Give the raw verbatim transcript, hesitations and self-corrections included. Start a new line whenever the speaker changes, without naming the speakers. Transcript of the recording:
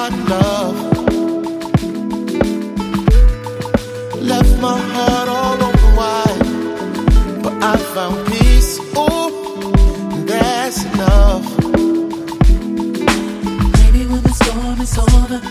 not in love. Left my heart all open wide, but I found peace. Ooh, and that's enough.
Maybe when the storm is over,